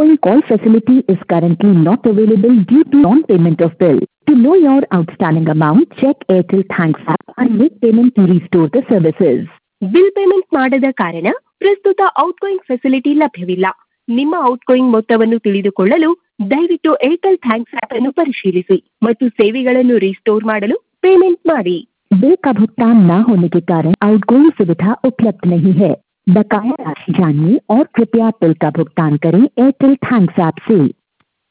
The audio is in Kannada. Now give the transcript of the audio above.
Outgoing call facility is currently not available due to non-payment of bill. To know your outstanding amount, check Airtel Thanks app and make payment to restore the services. Bill payment ಮಾಡದ ಕಾರಣ ಪ್ರಸ್ತುತ ಔಟ್ಗೋಯಿಂಗ್ ಫೆಸಿಲಿಟಿ ಲಭ್ಯವಿಲ್ಲ. ನಿಮ್ಮ ಔಟ್ಗೋಯಿಂಗ್ ಮೊತ್ತವನ್ನು ತಿಳಿದುಕೊಳ್ಳಲು ದಯವಿಟ್ಟು ಏರ್ಟೆಲ್ ಥ್ಯಾಂಕ್ಸ್ ಆಪ್ ಅನ್ನು ಪರಿಶೀಲಿಸಿ ಮತ್ತು ಸೇವೆಗಳನ್ನು ರಿಸ್ಟೋರ್ ಮಾಡಲು ಪೇಮೆಂಟ್ ಮಾಡಿ. बिल का भुगतान न होने के कारण आउटगोइंग सुविधा उपलब्ध नहीं है. बकाया राशि जानिए और कृपया बिल का भुगतान करें एयरटेल थैंक्स ऐप से.